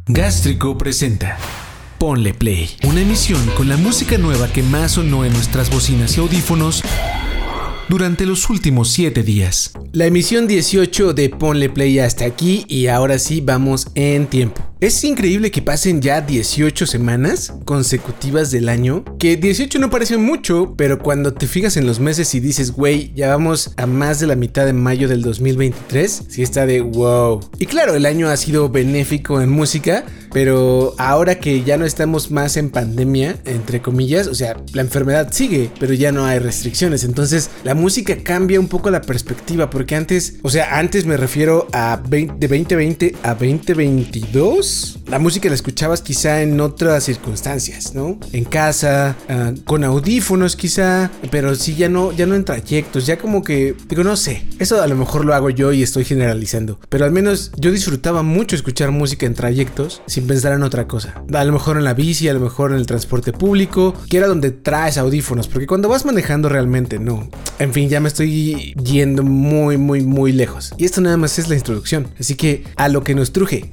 Gástrico presenta Ponle Play, una emisión con la música nueva que más sonó en nuestras bocinas y audífonos durante los últimos 7 días. La emisión 18 de Ponle Play hasta aquí y ahora sí vamos en tiempo. Es increíble que pasen ya 18 semanas consecutivas del año, que 18 no parece mucho, pero cuando te fijas en los meses y dices, güey, ya vamos a más de la mitad de mayo del 2023, sí está de wow. Y claro, el año ha sido benéfico en música, pero ahora que ya no estamos más en pandemia, entre comillas, o sea, la enfermedad sigue, pero ya no hay restricciones, entonces la música cambia un poco la perspectiva, porque antes me refiero a de 2020 a 2022, la música la escuchabas quizá en otras circunstancias, ¿no? En casa, con audífonos quizá, pero sí ya no en trayectos, ya como que, digo, no sé, eso a lo mejor lo hago yo y estoy generalizando, pero al menos yo disfrutaba mucho escuchar música en trayectos sin pensar en otra cosa, a lo mejor en la bici, a lo mejor en el transporte público, que era donde traes audífonos, porque cuando vas manejando realmente no. En fin, ya me estoy yendo muy lejos, y esto nada más es la introducción, así que a lo que nos truje.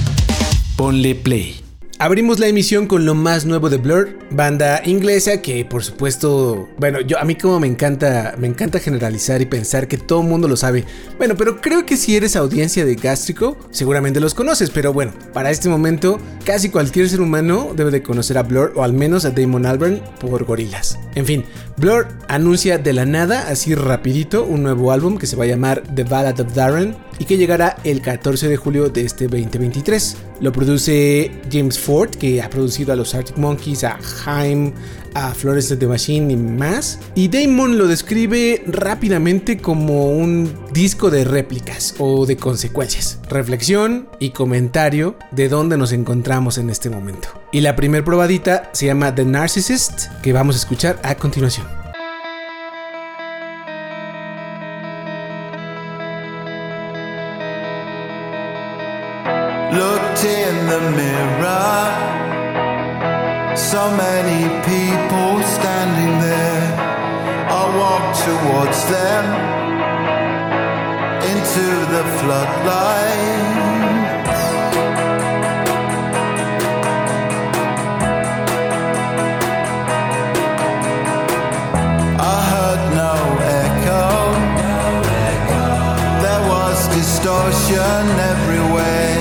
Ponle Play. Abrimos la emisión con lo más nuevo de Blur, banda inglesa que por supuesto, bueno, a mí como me encanta generalizar y pensar que todo el mundo lo sabe. Bueno, pero creo que si eres audiencia de Gástrico, seguramente los conoces, pero bueno, para este momento casi cualquier ser humano debe de conocer a Blur o al menos a Damon Albarn por Gorillaz. En fin, Blur anuncia de la nada, así rapidito, un nuevo álbum que se va a llamar The Ballad of Darren y que llegará el 14 de julio de este 2023. Lo produce James Ford, que ha producido a los Arctic Monkeys, a Haim, a Florence and the Machine y más. Y Damon lo describe rápidamente como un disco de réplicas o de consecuencias, reflexión y comentario de dónde nos encontramos en este momento. Y la primer probadita se llama The Narcissist, que vamos a escuchar a continuación. Looked in the mirror, so many people standing there. I walked towards them, into the floodlights. I heard no echo, there was distortion everywhere.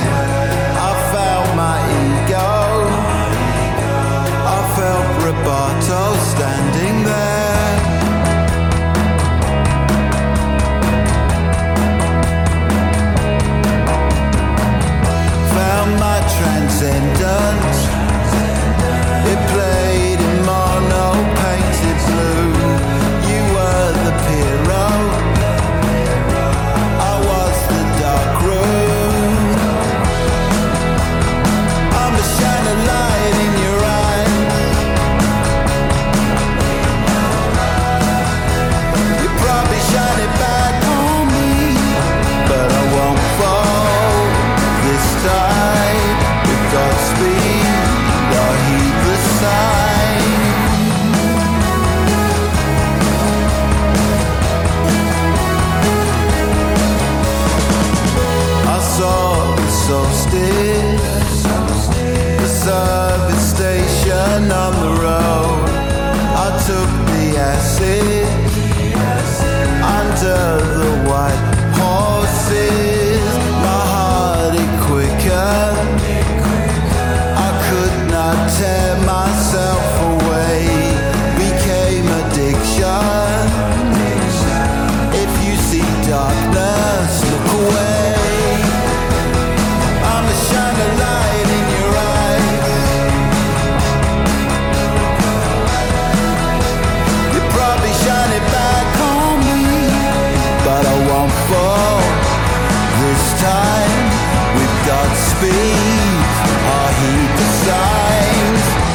Roberto standing there. Found my transcendence. It played in mono painted blue. You were the hero, I was the dark room. I'm the shining light in your eyes. Shine it back on me, but I won't fall this time. With Godspeed, I'll heed the sign. I saw the solstice, the service station on the road. I took the acid under the white horses. My heart it quicker, I could not tear myself away. Became addiction. If you see darkness, look away. I'm the shining light in your eyes. You probably shine it back on me, but I won't fall this time. With Godspeed, I'll heed the signs.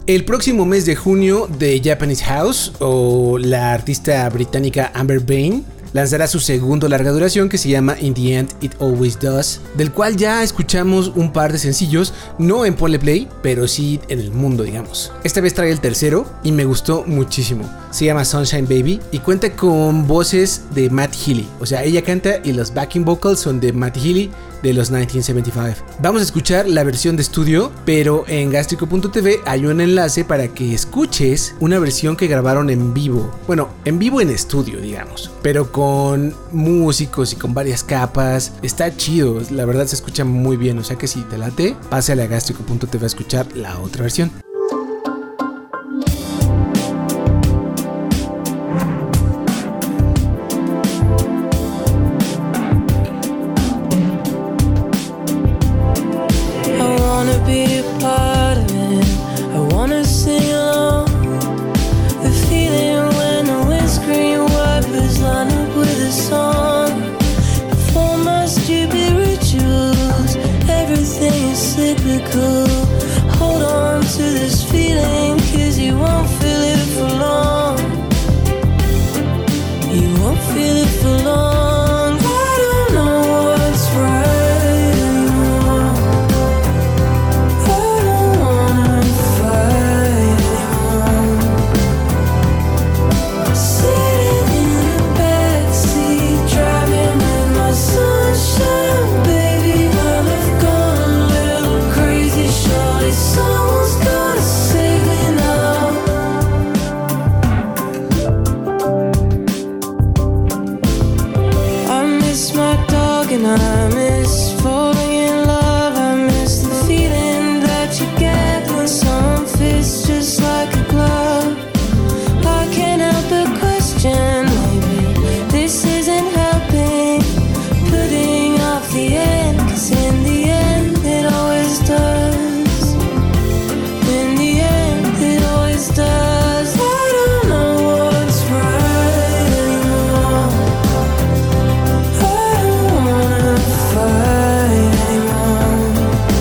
El próximo mes de junio, The Japanese House, o la artista británica Amber Bain, lanzará su segundo larga duración que se llama In the End It Always Does, del cual ya escuchamos un par de sencillos, no en Ponle Play, pero sí en el mundo, digamos. Esta vez trae el tercero y me gustó muchísimo. Se llama Sunshine Baby y cuenta con voces de Matt Healy. O sea, ella canta y los backing vocals son de Matt Healy de los 1975. Vamos a escuchar la versión de estudio, pero en Gastrico.tv hay un enlace para que escuches una versión que grabaron en vivo. Bueno, en vivo en estudio, digamos, pero con músicos y con varias capas. Está chido, la verdad se escucha muy bien. O sea que si te late, pásale a Gastrico.tv a escuchar la otra versión. Hold on to this feeling, 'cause you won't feel it for long. You won't feel it for long. I don't know what's right anymore. I don't wanna fight anymore. Sitting in the backseat, driving with my sunshine, baby. Well, I've gone a little crazy, surely someone's gotta save me now. I miss my dog and I miss falling in love. I miss the feeling that you get when someone fits just like a glove. I can't help but question, maybe this isn't helping, putting off the end, 'cause in the end it always does. In the end it always does. I don't know what's right anymore. I don't wanna fight anymore.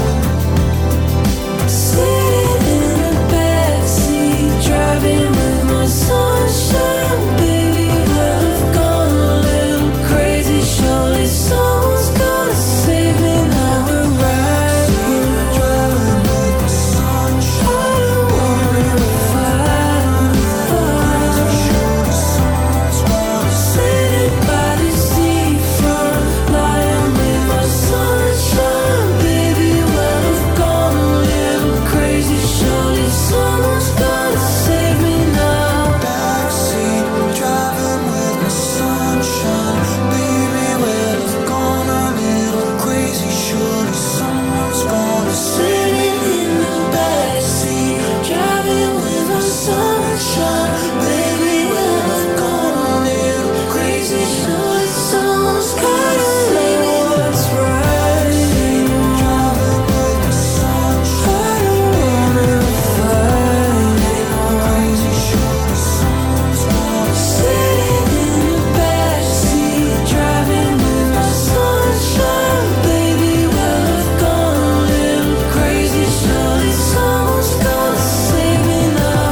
Sitting in the backseat, driving with my sunshine, baby. Well, I've gone a little crazy, surely someone's gotta save me now. We're right, we're driving with my sunshine. I don't wanna fight. Sitting by the seafront, lying with my sunshine, baby. Well, I've gone a little crazy, surely someone's gotta save me now. Backseat, driving with my sunshine, baby. Well, I've gone a little crazy, surely someone's gonna save me. In the backseat, driving with my sunshine, baby. Well, I've gone a little crazy, surely someone's gotta save me. What's right anymore? Driving with my sunshine, I don't wanna fight anymore. Crazy, surely someone's gonna sitting in the backseat, driving with my sunshine, baby. Well, I've gone a little crazy, surely someone's gonna save me now.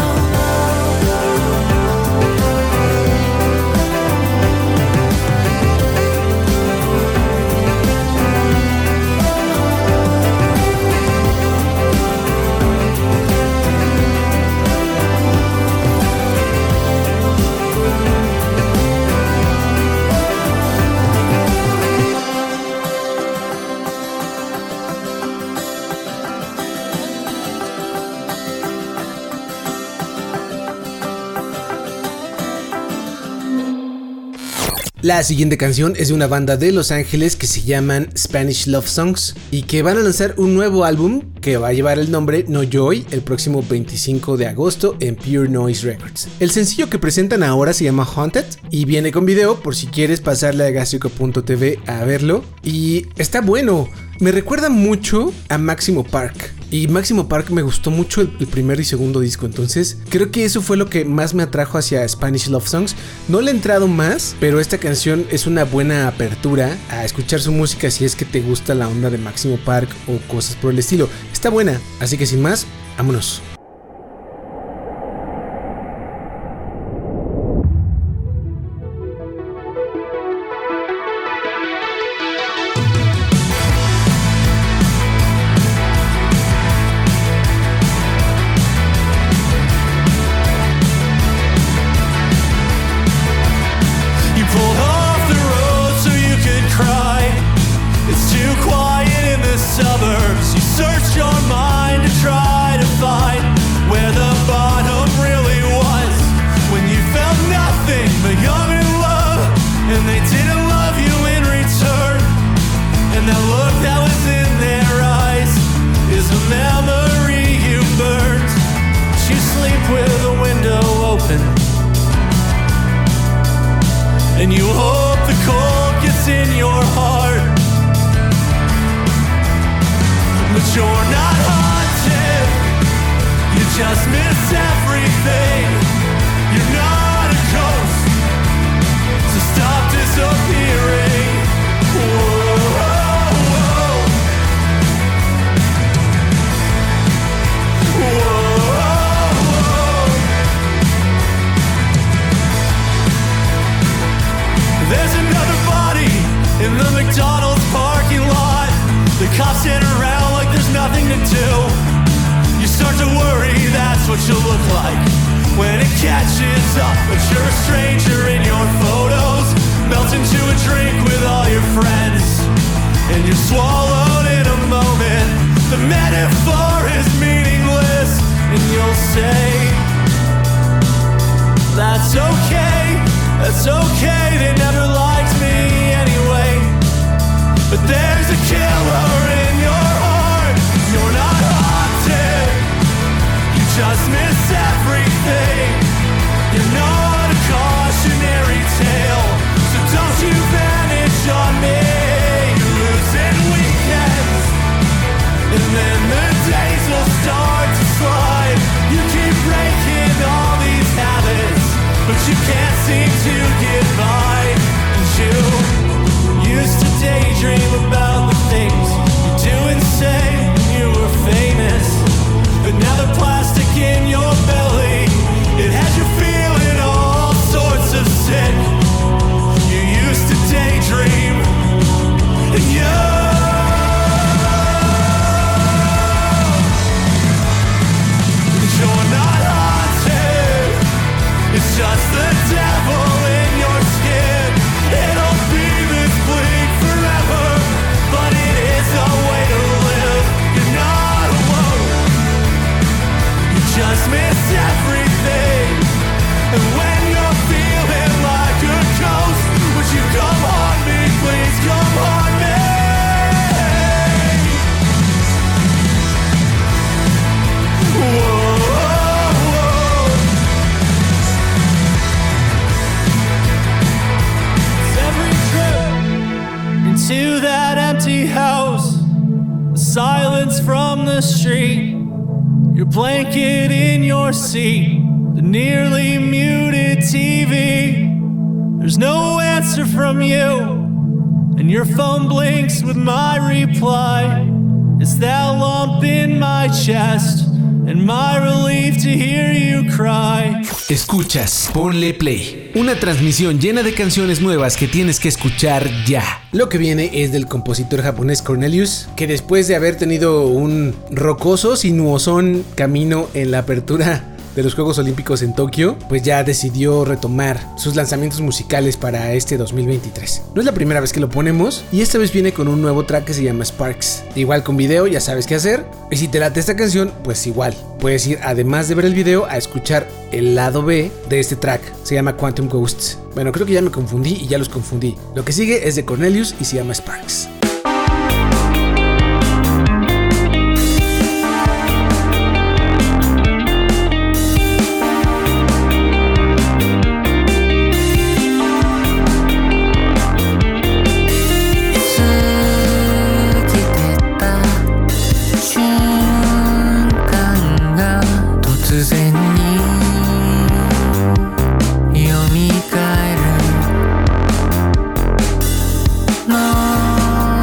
La siguiente canción es de una banda de Los Ángeles que se llaman Spanish Love Songs y que van a lanzar un nuevo álbum que va a llevar el nombre No Joy el próximo 25 de agosto en Pure Noise Records. El sencillo que presentan ahora se llama Haunted y viene con video por si quieres pasarle a Gastrico.tv a verlo, y está bueno. Me recuerda mucho a Máximo Park. Y Máximo Park me gustó mucho el primer y segundo disco. Entonces creo que eso fue lo que más me atrajo hacia Spanish Love Songs. No le he entrado más, pero esta canción es una buena apertura a escuchar su música si es que te gusta la onda de Máximo Park o cosas por el estilo. Está buena, así que sin más, vámonos. and you hope the cold gets in your heart. But you're not haunted, you just miss everything. You're not a ghost, so stop disappearing. Whoa, whoa, whoa, whoa. There's another body in the McDonald's parking lot. The cops stand around like there's nothing to do. You start to worry that's what you look like when it catches up. But you're a stranger in your photos, melt into a drink with all your friends, and you're swallowed in a moment. The metaphor is meaningless, and you'll say, that's okay, they never liked me anyway. But there's a killer in your heart. You're not haunted, you just miss everything. You're not a cautionary tale, so don't you vanish on me. You're losing weekends, and then the days will start to slide. You keep breaking all these habits, but you can't seem to get by. And you used to daydream about the things you do and say when you were famous. But now the plastic in your belly, it has you feeling all sorts of sick. You used to daydream, and you're not haunted, it's just the devil in your skin. It'll be this bleak forever, but it is a way to live. You're not alone, you just miss everything. And when you're feeling like a ghost, would you come haunt me, please come haunt me. Whoa, whoa. It's every trip into that empty house, the silence from the street, your blanket in your seat, the nearly muted TV. There's no answer from you, and your phone blinks with my reply. It's that lump in my chest, and my relief to hear you cry. Escuchas Ponle Play, una transmisión llena de canciones nuevas que tienes que escuchar ya. Lo que viene es del compositor japonés Cornelius, que después de haber tenido un rocoso, sinuosón camino en la apertura de los Juegos Olímpicos en Tokio, pues ya decidió retomar sus lanzamientos musicales para este 2023. No es la primera vez que lo ponemos, y esta vez viene con un nuevo track que se llama Sparks. Igual con video, ya sabes qué hacer. Y si te late esta canción, pues igual puedes ir, además de ver el video, a escuchar el lado B de este track. Se llama Quantum Ghosts. Bueno, creo que ya me confundí y ya los confundí. Lo que sigue es de Cornelius y se llama Sparks. No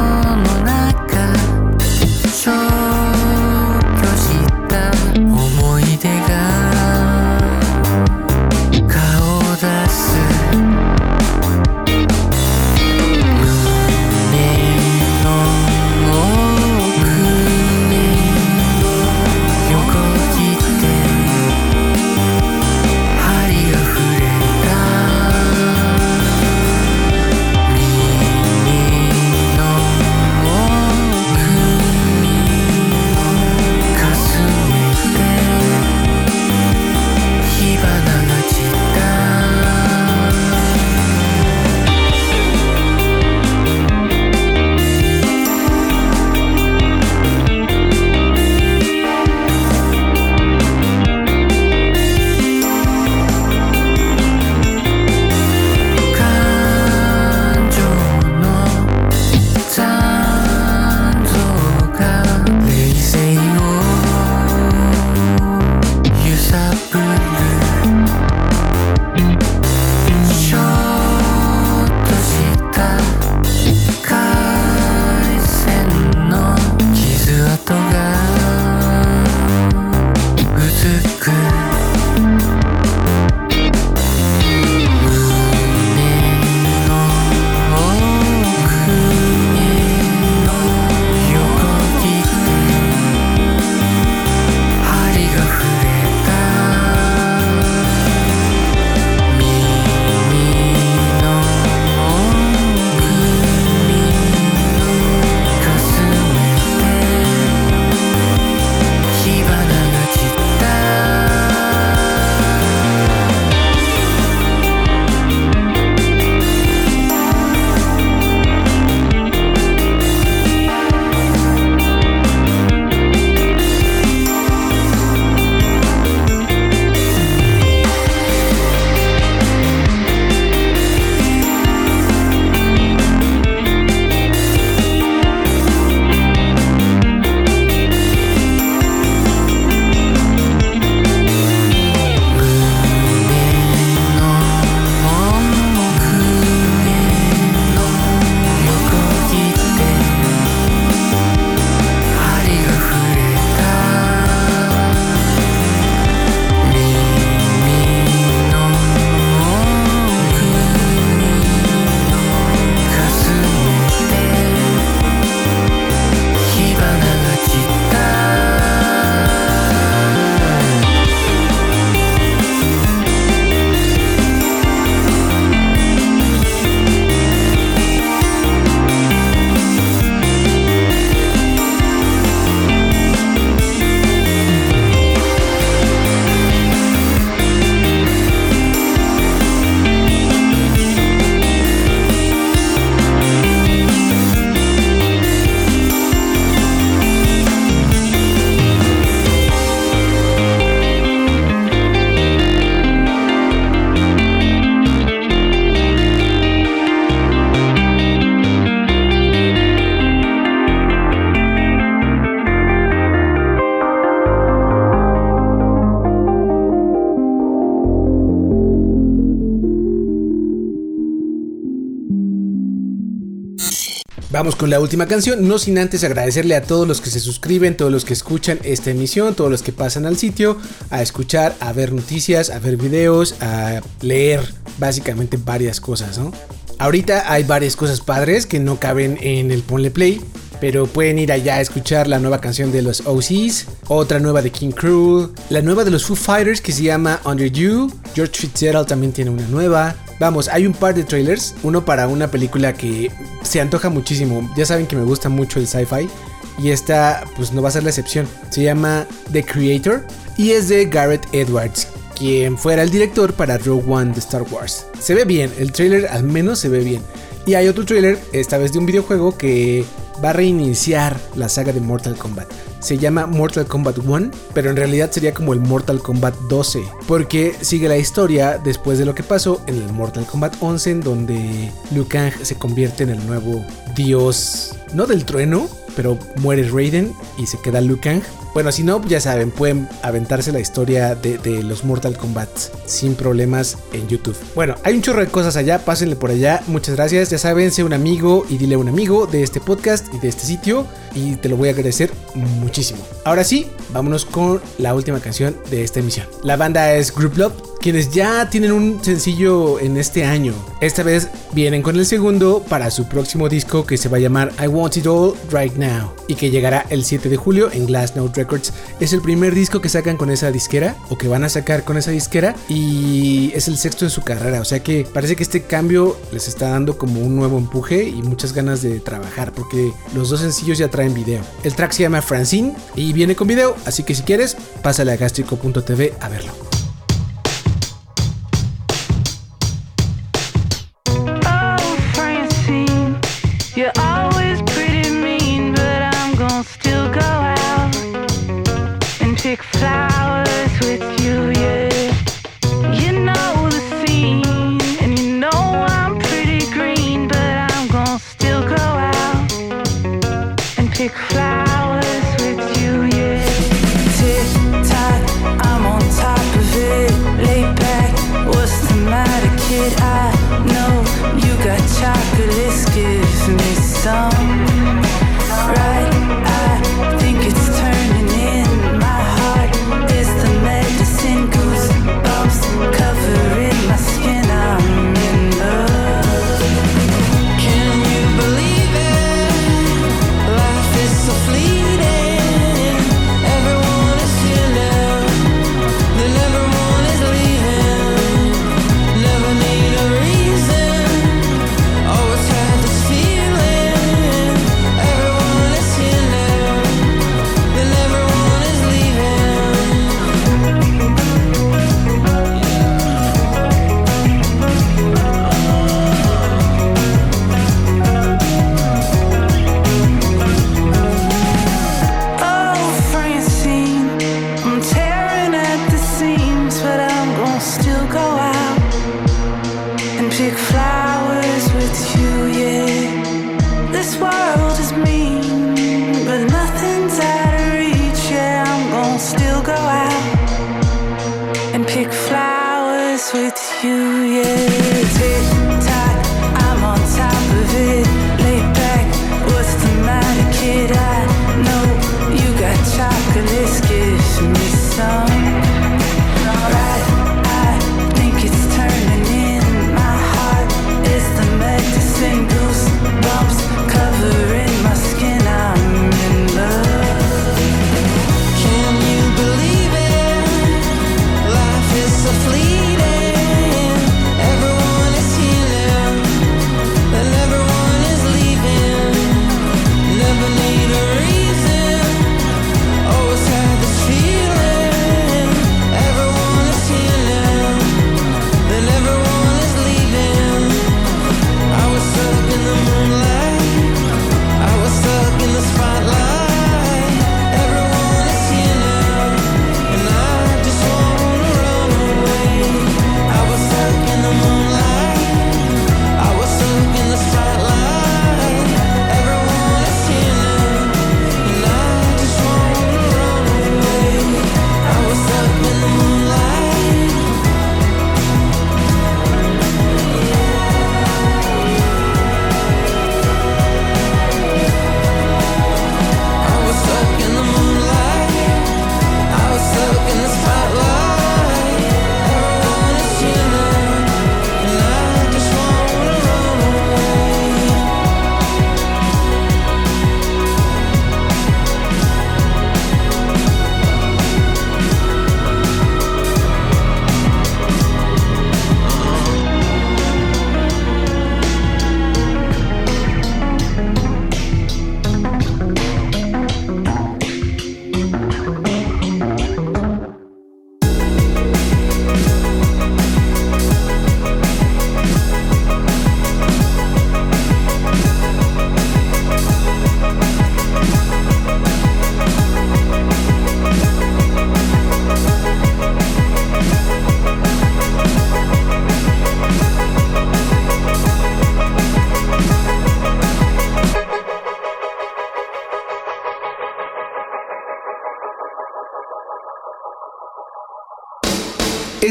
Vamos con la última canción, no sin antes agradecerle a todos los que se suscriben, todos los que escuchan esta emisión, todos los que pasan al sitio a escuchar, a ver noticias, a ver videos, a leer básicamente varias cosas, ¿no? Ahorita hay varias cosas padres que no caben en el Ponle Play, pero pueden ir allá a escuchar la nueva canción de los OCs, otra nueva de King Cruel, la nueva de los Foo Fighters que se llama Under You, George Fitzgerald también tiene una nueva. Vamos, hay un par de trailers, uno para una película que se antoja muchísimo, ya saben que me gusta mucho el sci-fi y esta pues no va a ser la excepción, se llama The Creator y es de Gareth Edwards, quien fuera el director para Rogue One de Star Wars. Se ve bien, el trailer al menos se ve bien. Y hay otro trailer, esta vez de un videojuego que va a reiniciar la saga de Mortal Kombat. Se llama Mortal Kombat 1, pero en realidad sería como el Mortal Kombat 12, porque sigue la historia después de lo que pasó en el Mortal Kombat 11, en donde Liu Kang se convierte en el nuevo dios, no del trueno, pero muere Raiden y se queda Liu Kang. Bueno, si no, ya saben, pueden aventarse la historia de los Mortal Kombat sin problemas en YouTube. Bueno, hay un chorro de cosas allá, pásenle por allá. Muchas gracias, ya saben, sé un amigo y dile a un amigo de este podcast y de este sitio y te lo voy a agradecer muchísimo. Ahora sí, vámonos con la última canción de esta emisión. La banda es Group Love, quienes ya tienen un sencillo en este año. Esta vez vienen con el segundo para su próximo disco que se va a llamar I Want It All Right Now y que llegará el 7 de julio en Glassnote Records. Es el primer disco que sacan con esa disquera o que van a sacar con esa disquera y es el sexto en su carrera, o sea que parece que este cambio les está dando como un nuevo empuje y muchas ganas de trabajar porque los dos sencillos ya traen video. El track se llama Francine y viene con video, así que si quieres, pásale a gastrico.tv a verlo. You're always pretty mean, but I'm gonna still go out and pick flowers with you, yeah. You know the scene, and you know I'm pretty green, but I'm gonna still go out and pick flowers with you, yeah. Tick-tock, I'm on top of it, lay back, what's the matter, kid? I know you got chocolate, gives me some. Right, I think it's turning in my heart. Is the medicine goosebumps covering my skin? I'm in love. Can you believe it? Life is so fleeting. Everyone is here now, then everyone is leaving. Never need a reason. Always had this feeling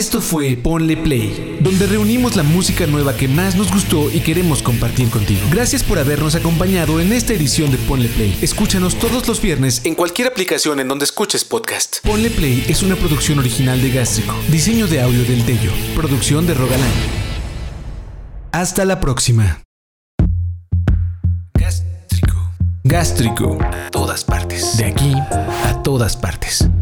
Esto fue Ponle Play, donde reunimos la música nueva que más nos gustó y queremos compartir contigo. Gracias por habernos acompañado en esta edición de Ponle Play. Escúchanos todos los viernes en cualquier aplicación en donde escuches podcast. Ponle Play es una producción original de Gástrico. Diseño de audio del Tello. Producción de Rogalán. Hasta la próxima. Gástrico. A todas partes. De aquí a todas partes.